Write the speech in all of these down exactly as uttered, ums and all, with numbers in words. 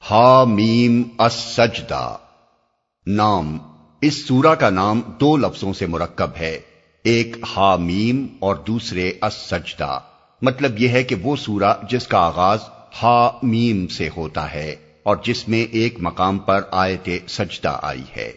ہا میم السجدہ نام۔ اس سورہ کا نام دو لفظوں سے مرکب ہے، ایک ہا میم اور دوسرے السجدہ۔ مطلب یہ ہے کہ وہ سورہ جس کا آغاز ہا میم سے ہوتا ہے اور جس میں ایک مقام پر آیت سجدہ آئی ہے۔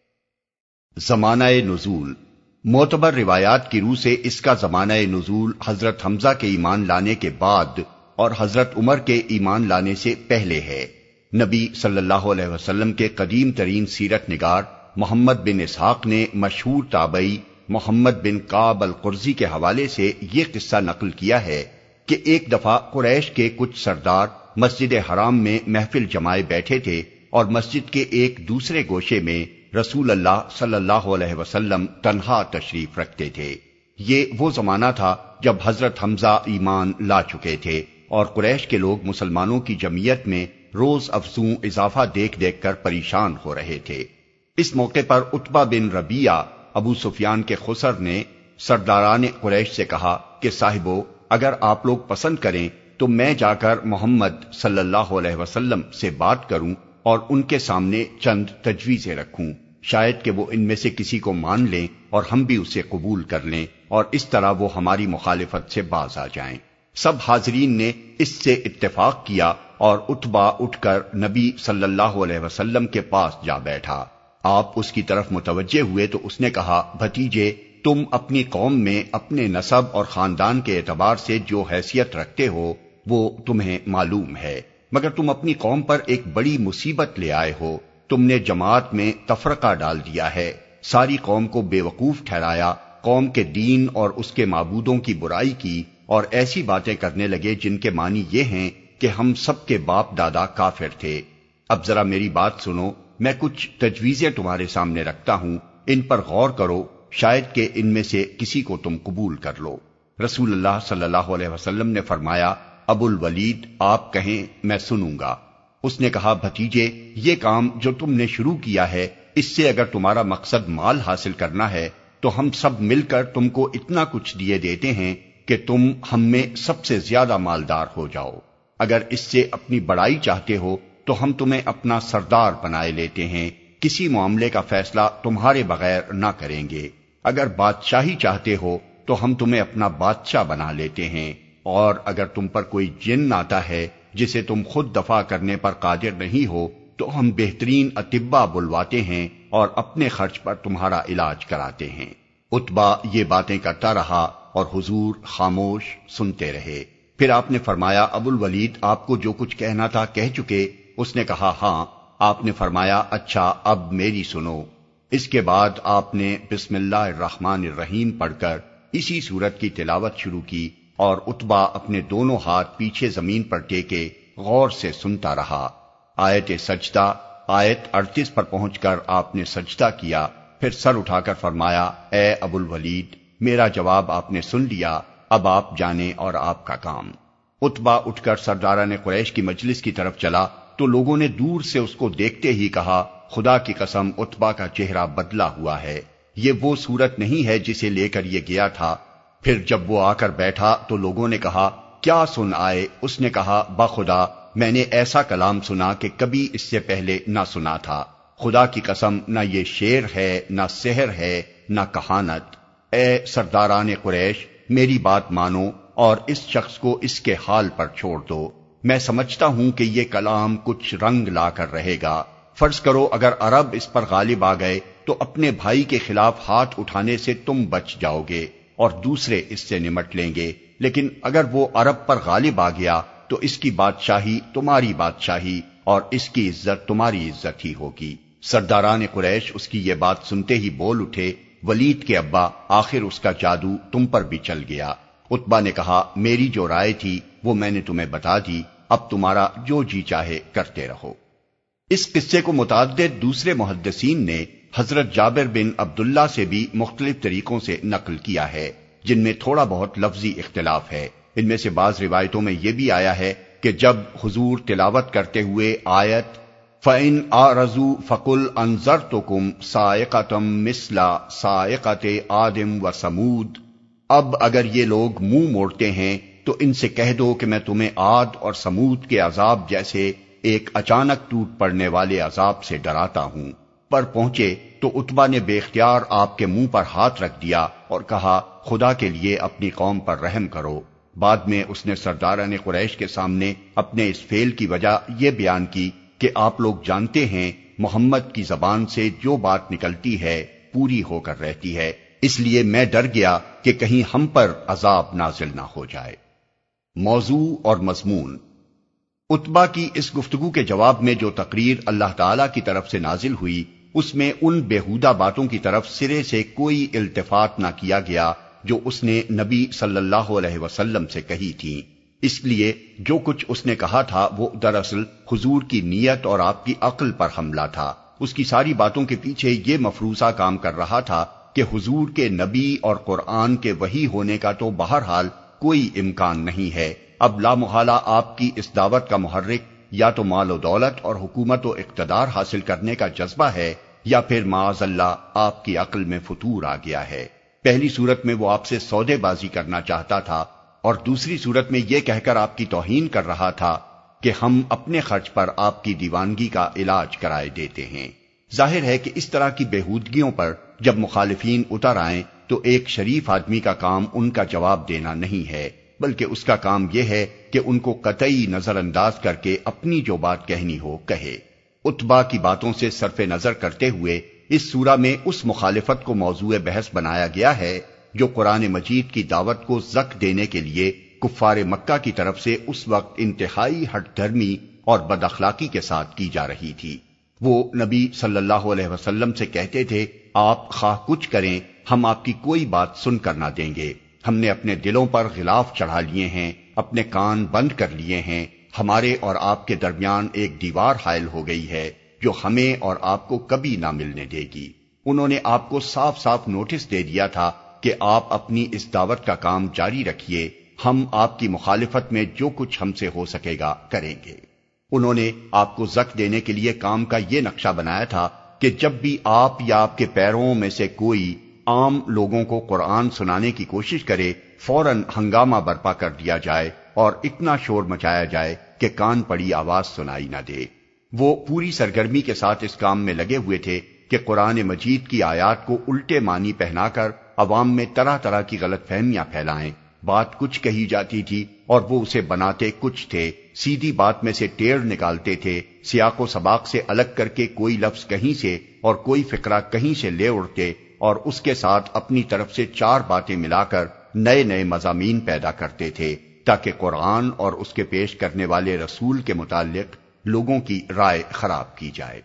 زمانہ نزول۔ معتبر روایات کی روح سے اس کا زمانہ نزول حضرت حمزہ کے ایمان لانے کے بعد اور حضرت عمر کے ایمان لانے سے پہلے ہے۔ نبی صلی اللہ علیہ وسلم کے قدیم ترین سیرت نگار محمد بن اسحاق نے مشہور تابعی محمد بن کعب القرظی کے حوالے سے یہ قصہ نقل کیا ہے کہ ایک دفعہ قریش کے کچھ سردار مسجد حرام میں محفل جمائے بیٹھے تھے اور مسجد کے ایک دوسرے گوشے میں رسول اللہ صلی اللہ علیہ وسلم تنہا تشریف رکھتے تھے۔ یہ وہ زمانہ تھا جب حضرت حمزہ ایمان لا چکے تھے اور قریش کے لوگ مسلمانوں کی جمعیت میں روز افزوں اضافہ دیکھ دیکھ کر پریشان ہو رہے تھے۔ اس موقع پر عتبہ بن ربیعہ ابو سفیان کے خسر نے سرداران قریش سے کہا کہ صاحبو، اگر آپ لوگ پسند کریں تو میں جا کر محمد صلی اللہ علیہ وسلم سے بات کروں اور ان کے سامنے چند تجویزیں رکھوں، شاید کہ وہ ان میں سے کسی کو مان لیں اور ہم بھی اسے قبول کر لیں اور اس طرح وہ ہماری مخالفت سے باز آ جائیں۔ سب حاضرین نے اس سے اتفاق کیا اور عتبہ اٹھ کر نبی صلی اللہ علیہ وسلم کے پاس جا بیٹھا۔ آپ اس کی طرف متوجہ ہوئے تو اس نے کہا، بھتیجے، تم اپنی قوم میں اپنے نسب اور خاندان کے اعتبار سے جو حیثیت رکھتے ہو وہ تمہیں معلوم ہے، مگر تم اپنی قوم پر ایک بڑی مصیبت لے آئے ہو۔ تم نے جماعت میں تفرقہ ڈال دیا ہے، ساری قوم کو بے وقوف ٹھہرایا، قوم کے دین اور اس کے معبودوں کی برائی کی اور ایسی باتیں کرنے لگے جن کے معنی یہ ہیں کہ ہم سب کے باپ دادا کافر تھے۔ اب ذرا میری بات سنو، میں کچھ تجویزیں تمہارے سامنے رکھتا ہوں، ان پر غور کرو، شاید کہ ان میں سے کسی کو تم قبول کر لو۔ رسول اللہ صلی اللہ علیہ وسلم نے فرمایا، ابو الولید، آپ کہیں، میں سنوں گا۔ اس نے کہا، بھتیجے، یہ کام جو تم نے شروع کیا ہے، اس سے اگر تمہارا مقصد مال حاصل کرنا ہے تو ہم سب مل کر تم کو اتنا کچھ دیے دیتے ہیں کہ تم ہم میں سب سے زیادہ مالدار ہو جاؤ۔ اگر اس سے اپنی بڑائی چاہتے ہو تو ہم تمہیں اپنا سردار بنائے لیتے ہیں، کسی معاملے کا فیصلہ تمہارے بغیر نہ کریں گے۔ اگر بادشاہی چاہتے ہو تو ہم تمہیں اپنا بادشاہ بنا لیتے ہیں، اور اگر تم پر کوئی جن آتا ہے جسے تم خود دفع کرنے پر قادر نہیں ہو تو ہم بہترین اطباء بلواتے ہیں اور اپنے خرچ پر تمہارا علاج کراتے ہیں۔ عتبہ یہ باتیں کرتا رہا اور حضور خاموش سنتے رہے۔ پھر آپ نے فرمایا، ابو الولید، آپ کو جو کچھ کہنا تھا کہہ چکے؟ اس نے کہا، ہاں۔ آپ نے فرمایا، اچھا، اب میری سنو۔ اس کے بعد آپ نے بسم اللہ الرحمن الرحیم پڑھ کر اسی سورت کی تلاوت شروع کی اور عتبہ اپنے دونوں ہاتھ پیچھے زمین پر ٹیکے غور سے سنتا رہا۔ آیت سجدہ آیت اڑتیس پر پہنچ کر آپ نے سجدہ کیا، پھر سر اٹھا کر فرمایا، اے ابو الولید، میرا جواب آپ نے سن لیا، اب آپ جانیں اور آپ کا کام۔ عتبہ اٹھ کر سرداران قریش کی مجلس کی طرف چلا تو لوگوں نے دور سے اس کو دیکھتے ہی کہا، خدا کی قسم، عتبہ کا چہرہ بدلا ہوا ہے، یہ وہ صورت نہیں ہے جسے لے کر یہ گیا تھا۔ پھر جب وہ آ کر بیٹھا تو لوگوں نے کہا، کیا سن آئے؟ اس نے کہا، بخدا، میں نے ایسا کلام سنا کہ کبھی اس سے پہلے نہ سنا تھا۔ خدا کی قسم، نہ یہ شعر ہے، نہ سحر ہے، نہ کہانت۔ اے سرداران قریش، میری بات مانو اور اس شخص کو اس کے حال پر چھوڑ دو۔ میں سمجھتا ہوں کہ یہ کلام کچھ رنگ لا کر رہے گا۔ فرض کرو اگر عرب اس پر غالب آ گئے تو اپنے بھائی کے خلاف ہاتھ اٹھانے سے تم بچ جاؤ گے اور دوسرے اس سے نمٹ لیں گے، لیکن اگر وہ عرب پر غالب آ گیا تو اس کی بادشاہی تمہاری بادشاہی اور اس کی عزت تمہاری عزت ہی ہوگی۔ سرداران قریش اس کی یہ بات سنتے ہی بول اٹھے، ولید کے ابا، آخر اس کا جادو تم پر بھی چل گیا۔ عتبہ نے کہا، میری جو رائے تھی وہ میں نے تمہیں بتا دی، اب تمہارا جو جی چاہے کرتے رہو۔ اس قصے کو متعدد دوسرے محدثین نے حضرت جابر بن عبداللہ سے بھی مختلف طریقوں سے نقل کیا ہے، جن میں تھوڑا بہت لفظی اختلاف ہے۔ ان میں سے بعض روایتوں میں یہ بھی آیا ہے کہ جب حضور تلاوت کرتے ہوئے آیت فَإِنْ أَعْرَضُوا فَقُلْ أَنذَرْتُكُمْ صَاعِقَةً مِثْلَ صَاعِقَةِ عَادٍ وَثَمُودَ، اب اگر یہ لوگ منہ موڑتے ہیں تو ان سے کہہ دو کہ میں تمہیں عاد اور سمود کے عذاب جیسے ایک اچانک ٹوٹ پڑنے والے عذاب سے ڈراتا ہوں۔ پر پہنچے تو عتبہ نے بے اختیار آپ کے منہ پر ہاتھ رکھ دیا اور کہا خدا کے لیے اپنی قوم پر رحم کرو۔ بعد میں اس نے سرداران قریش کے سامنے اپنے اس فعل کی وجہ یہ بیان کی کہ آپ لوگ جانتے ہیں محمد کی زبان سے جو بات نکلتی ہے پوری ہو کر رہتی ہے، اس لیے میں ڈر گیا کہ کہیں ہم پر عذاب نازل نہ ہو جائے۔ موضوع اور مضمون۔ عتبہ کی اس گفتگو کے جواب میں جو تقریر اللہ تعالی کی طرف سے نازل ہوئی، اس میں ان بیہودہ باتوں کی طرف سرے سے کوئی التفات نہ کیا گیا جو اس نے نبی صلی اللہ علیہ وسلم سے کہی تھی۔ اس لیے جو کچھ اس نے کہا تھا وہ دراصل حضور کی نیت اور آپ کی عقل پر حملہ تھا۔ اس کی ساری باتوں کے پیچھے یہ مفروضہ کام کر رہا تھا کہ حضور کے نبی اور قرآن کے وحی ہونے کا تو بہرحال کوئی امکان نہیں ہے۔ اب لا محالہ آپ کی اس دعوت کا محرک یا تو مال و دولت اور حکومت و اقتدار حاصل کرنے کا جذبہ ہے، یا پھر معاذ اللہ آپ کی عقل میں فتور آ گیا ہے۔ پہلی صورت میں وہ آپ سے سودے بازی کرنا چاہتا تھا، اور دوسری صورت میں یہ کہہ کر آپ کی توہین کر رہا تھا کہ ہم اپنے خرچ پر آپ کی دیوانگی کا علاج کرائے دیتے ہیں۔ ظاہر ہے کہ اس طرح کی بےہودگیوں پر جب مخالفین اتر آئیں تو ایک شریف آدمی کا کام ان کا جواب دینا نہیں ہے، بلکہ اس کا کام یہ ہے کہ ان کو قطعی نظر انداز کر کے اپنی جو بات کہنی ہو کہے۔ عتبہ کی باتوں سے صرف نظر کرتے ہوئے اس سورہ میں اس مخالفت کو موضوع بحث بنایا گیا ہے جو قرآن مجید کی دعوت کو زک دینے کے لیے کفار مکہ کی طرف سے اس وقت انتہائی ہٹ دھرمی اور بد اخلاقی کے ساتھ کی جا رہی تھی۔ وہ نبی صلی اللہ علیہ وسلم سے کہتے تھے آپ خواہ کچھ کریں ہم آپ کی کوئی بات سن کر نہ دیں گے، ہم نے اپنے دلوں پر غلاف چڑھا لیے ہیں، اپنے کان بند کر لیے ہیں، ہمارے اور آپ کے درمیان ایک دیوار حائل ہو گئی ہے جو ہمیں اور آپ کو کبھی نہ ملنے دے گی۔ انہوں نے آپ کو صاف صاف نوٹس دے دیا تھا کہ آپ اپنی اس دعوت کا کام جاری رکھیے، ہم آپ کی مخالفت میں جو کچھ ہم سے ہو سکے گا کریں گے۔ انہوں نے آپ کو زک دینے کے لیے کام کا یہ نقشہ بنایا تھا کہ جب بھی آپ یا آپ کے پیروں میں سے کوئی عام لوگوں کو قرآن سنانے کی کوشش کرے فوراً ہنگامہ برپا کر دیا جائے اور اتنا شور مچایا جائے کہ کان پڑی آواز سنائی نہ دے۔ وہ پوری سرگرمی کے ساتھ اس کام میں لگے ہوئے تھے کہ قرآن مجید کی آیات کو الٹے معنی پہنا کر عوام میں طرح طرح کی غلط فہمیاں پھیلائیں۔ بات کچھ کہی جاتی تھی اور وہ اسے بناتے کچھ تھے، سیدھی بات میں سے ٹیڑھ نکالتے تھے، سیاق و سباق سے الگ کر کے کوئی لفظ کہیں سے اور کوئی فقرہ کہیں سے لے اڑتے اور اس کے ساتھ اپنی طرف سے چار باتیں ملا کر نئے نئے مضامین پیدا کرتے تھے تاکہ قرآن اور اس کے پیش کرنے والے رسول کے متعلق لوگوں کی رائے خراب کی جائے۔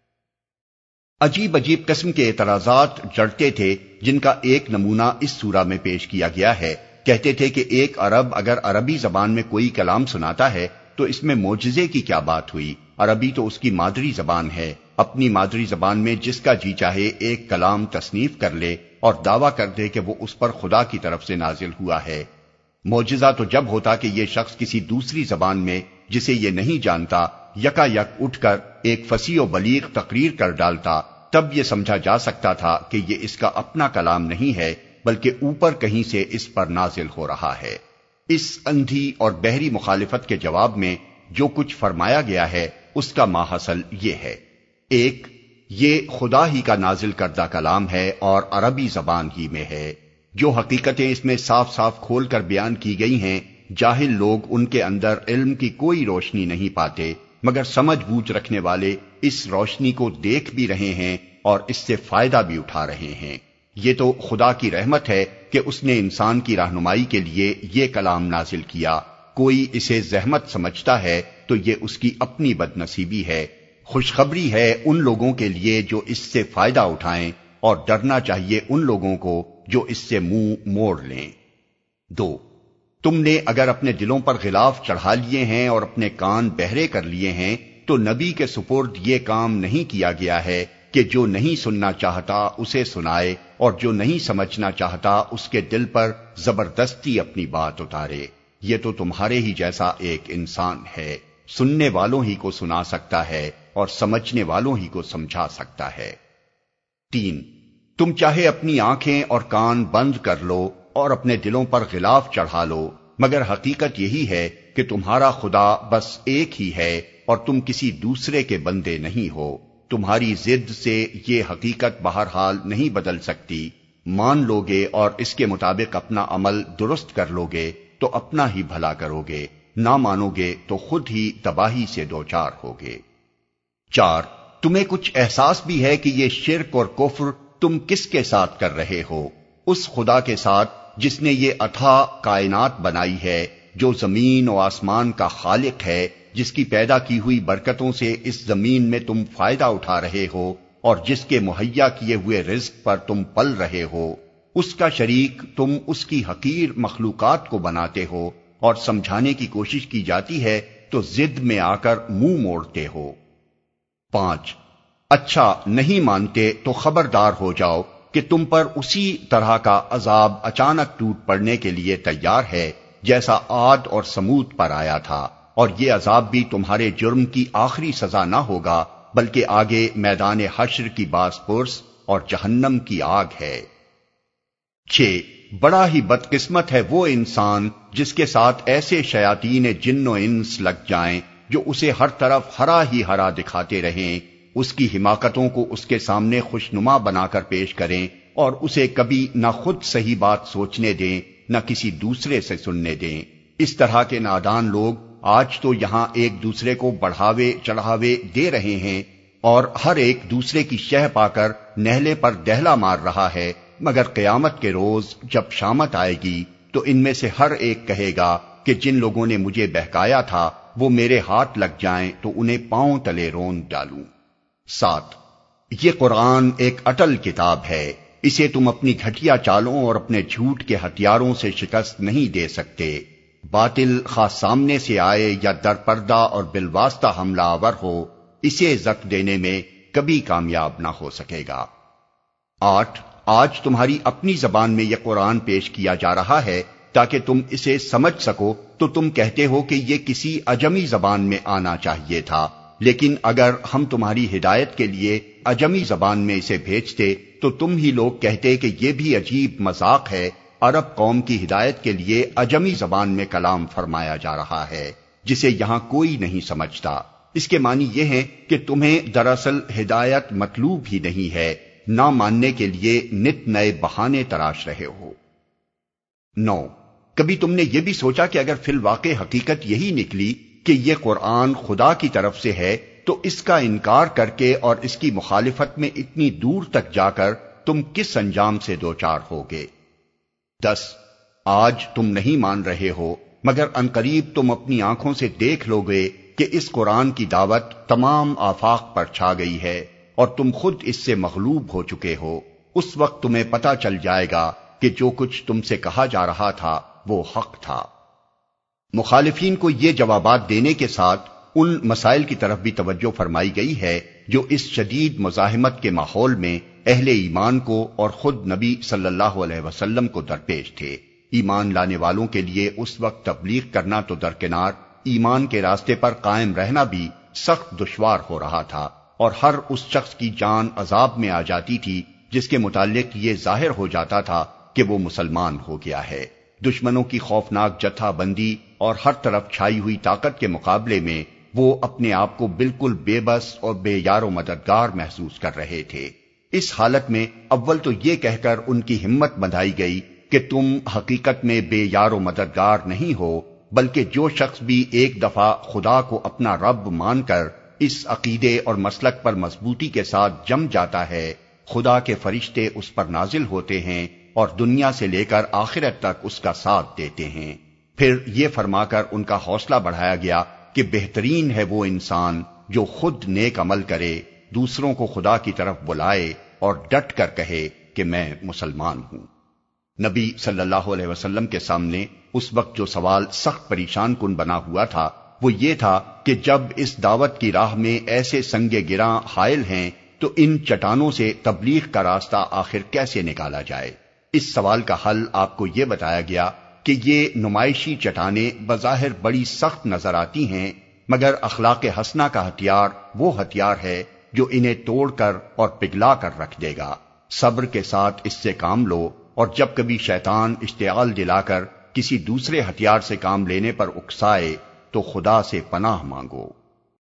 عجیب عجیب قسم کے اعتراضات جڑتے تھے جن کا ایک نمونہ اس سورہ میں پیش کیا گیا ہے۔ کہتے تھے کہ ایک عرب اگر عربی زبان میں کوئی کلام سناتا ہے تو اس میں معجزے کی کیا بات ہوئی؟ عربی تو اس کی مادری زبان ہے، اپنی مادری زبان میں جس کا جی چاہے ایک کلام تصنیف کر لے اور دعویٰ کر دے کہ وہ اس پر خدا کی طرف سے نازل ہوا ہے۔ معجزہ تو جب ہوتا کہ یہ شخص کسی دوسری زبان میں جسے یہ نہیں جانتا یکا یک اٹھ کر ایک فصیح و بلیغ تقریر کر ڈالتا، تب یہ سمجھا جا سکتا تھا کہ یہ اس کا اپنا کلام نہیں ہے بلکہ اوپر کہیں سے اس پر نازل ہو رہا ہے۔ اس اندھی اور بحری مخالفت کے جواب میں جو کچھ فرمایا گیا ہے اس کا ماحصل یہ ہے: ایک، یہ خدا ہی کا نازل کردہ کلام ہے اور عربی زبان ہی میں ہے۔ جو حقیقتیں اس میں صاف صاف کھول کر بیان کی گئی ہیں، جاہل لوگ ان کے اندر علم کی کوئی روشنی نہیں پاتے، مگر سمجھ بوجھ رکھنے والے اس روشنی کو دیکھ بھی رہے ہیں اور اس سے فائدہ بھی اٹھا رہے ہیں۔ یہ تو خدا کی رحمت ہے کہ اس نے انسان کی رہنمائی کے لیے یہ کلام نازل کیا۔ کوئی اسے زحمت سمجھتا ہے تو یہ اس کی اپنی بد نصیبی ہے۔ خوشخبری ہے ان لوگوں کے لیے جو اس سے فائدہ اٹھائیں، اور ڈرنا چاہیے ان لوگوں کو جو اس سے منہ موڑ لیں۔ دو، تم نے اگر اپنے دلوں پر غلاف چڑھا لیے ہیں اور اپنے کان بہرے کر لیے ہیں تو نبی کے سپرد یہ کام نہیں کیا گیا ہے کہ جو نہیں سننا چاہتا اسے سنائے اور جو نہیں سمجھنا چاہتا اس کے دل پر زبردستی اپنی بات اتارے۔ یہ تو تمہارے ہی جیسا ایک انسان ہے، سننے والوں ہی کو سنا سکتا ہے اور سمجھنے والوں ہی کو سمجھا سکتا ہے۔ تین، تم چاہے اپنی آنکھیں اور کان بند کر لو اور اپنے دلوں پر غلاف چڑھا لو، مگر حقیقت یہی ہے کہ تمہارا خدا بس ایک ہی ہے اور تم کسی دوسرے کے بندے نہیں ہو۔ تمہاری ضد سے یہ حقیقت بہرحال نہیں بدل سکتی۔ مان لوگے اور اس کے مطابق اپنا عمل درست کر لوگے تو اپنا ہی بھلا کرو گے، نہ مانو گے تو خود ہی تباہی سے دوچار ہوگے۔ چار، تمہیں کچھ احساس بھی ہے کہ یہ شرک اور کفر تم کس کے ساتھ کر رہے ہو؟ اس خدا کے ساتھ جس نے یہ اتھا کائنات بنائی ہے، جو زمین و آسمان کا خالق ہے، جس کی پیدا کی ہوئی برکتوں سے اس زمین میں تم فائدہ اٹھا رہے ہو اور جس کے مہیا کیے ہوئے رزق پر تم پل رہے ہو۔ اس کا شریک تم اس کی حقیر مخلوقات کو بناتے ہو اور سمجھانے کی کوشش کی جاتی ہے تو ضد میں آ کر منہ موڑتے ہو۔ پانچ، اچھا نہیں مانتے تو خبردار ہو جاؤ کہ تم پر اسی طرح کا عذاب اچانک ٹوٹ پڑنے کے لیے تیار ہے جیسا عاد اور سمود پر آیا تھا، اور یہ عذاب بھی تمہارے جرم کی آخری سزا نہ ہوگا بلکہ آگے میدان حشر کی باز پرس اور جہنم کی آگ ہے۔ چھ، بڑا ہی بدقسمت ہے وہ انسان جس کے ساتھ ایسے شیاطین جن و انس لگ جائیں جو اسے ہر طرف ہرا ہی ہرا دکھاتے رہیں، اس کی حماقتوں کو اس کے سامنے خوشنما بنا کر پیش کریں اور اسے کبھی نہ خود صحیح بات سوچنے دیں نہ کسی دوسرے سے سننے دیں۔ اس طرح کے نادان لوگ آج تو یہاں ایک دوسرے کو بڑھاوے چڑھاوے دے رہے ہیں اور ہر ایک دوسرے کی شہ پا کر نہلے پر دہلا مار رہا ہے، مگر قیامت کے روز جب شامت آئے گی تو ان میں سے ہر ایک کہے گا کہ جن لوگوں نے مجھے بہکایا تھا وہ میرے ہاتھ لگ جائیں تو انہیں پاؤں تلے رون ڈالوں۔ سات، یہ قرآن ایک اٹل کتاب ہے، اسے تم اپنی گھٹیا چالوں اور اپنے جھوٹ کے ہتھیاروں سے شکست نہیں دے سکتے۔ باطل خواہ سامنے سے آئے یا در پردہ اور بالواسطہ حملہ آور ہو، اسے زک دینے میں کبھی کامیاب نہ ہو سکے گا۔ آٹھ، آج تمہاری اپنی زبان میں یہ قرآن پیش کیا جا رہا ہے تاکہ تم اسے سمجھ سکو تو تم کہتے ہو کہ یہ کسی عجمی زبان میں آنا چاہیے تھا، لیکن اگر ہم تمہاری ہدایت کے لیے عجمی زبان میں اسے بھیجتے تو تم ہی لوگ کہتے کہ یہ بھی عجیب مذاق ہے، عرب قوم کی ہدایت کے لیے عجمی زبان میں کلام فرمایا جا رہا ہے جسے یہاں کوئی نہیں سمجھتا۔ اس کے معنی یہ ہے کہ تمہیں دراصل ہدایت مطلوب ہی نہیں ہے، نہ ماننے کے لیے نت نئے بہانے تراش رہے ہو۔ نو، کبھی تم نے یہ بھی سوچا کہ اگر فی الواقع حقیقت یہی نکلی کہ یہ قرآن خدا کی طرف سے ہے تو اس کا انکار کر کے اور اس کی مخالفت میں اتنی دور تک جا کر تم کس انجام سے دوچار ہوگے؟ دس، آج تم نہیں مان رہے ہو مگر عنقریب تم اپنی آنکھوں سے دیکھ لو گے کہ اس قرآن کی دعوت تمام آفاق پر چھا گئی ہے اور تم خود اس سے مغلوب ہو چکے ہو۔ اس وقت تمہیں پتہ چل جائے گا کہ جو کچھ تم سے کہا جا رہا تھا وہ حق تھا۔ مخالفین کو یہ جوابات دینے کے ساتھ ان مسائل کی طرف بھی توجہ فرمائی گئی ہے جو اس شدید مزاحمت کے ماحول میں اہل ایمان کو اور خود نبی صلی اللہ علیہ وسلم کو درپیش تھے۔ ایمان لانے والوں کے لیے اس وقت تبلیغ کرنا تو درکنار، ایمان کے راستے پر قائم رہنا بھی سخت دشوار ہو رہا تھا، اور ہر اس شخص کی جان عذاب میں آ جاتی تھی جس کے متعلق یہ ظاہر ہو جاتا تھا کہ وہ مسلمان ہو گیا ہے۔ دشمنوں کی خوفناک جتھا بندی اور ہر طرف چھائی ہوئی طاقت کے مقابلے میں وہ اپنے آپ کو بالکل بے بس اور بے یار و مددگار محسوس کر رہے تھے۔ اس حالت میں اول تو یہ کہہ کر ان کی ہمت بندھائی گئی کہ تم حقیقت میں بے یار و مددگار نہیں ہو، بلکہ جو شخص بھی ایک دفعہ خدا کو اپنا رب مان کر اس عقیدے اور مسلک پر مضبوطی کے ساتھ جم جاتا ہے، خدا کے فرشتے اس پر نازل ہوتے ہیں اور دنیا سے لے کر آخرت تک اس کا ساتھ دیتے ہیں۔ پھر یہ فرما کر ان کا حوصلہ بڑھایا گیا کہ بہترین ہے وہ انسان جو خود نیک عمل کرے، دوسروں کو خدا کی طرف بلائے اور ڈٹ کر کہے کہ میں مسلمان ہوں۔ نبی صلی اللہ علیہ وسلم کے سامنے اس وقت جو سوال سخت پریشان کن بنا ہوا تھا وہ یہ تھا کہ جب اس دعوت کی راہ میں ایسے سنگ گراں حائل ہیں تو ان چٹانوں سے تبلیغ کا راستہ آخر کیسے نکالا جائے؟ اس سوال کا حل آپ کو یہ بتایا گیا کہ یہ نمائشی چٹانیں بظاہر بڑی سخت نظر آتی ہیں، مگر اخلاق حسنہ کا ہتھیار وہ ہتھیار ہے جو انہیں توڑ کر اور پگھلا کر رکھ دے گا۔ صبر کے ساتھ اس سے کام لو، اور جب کبھی شیطان اشتعال دلا کر کسی دوسرے ہتھیار سے کام لینے پر اکسائے تو خدا سے پناہ مانگو۔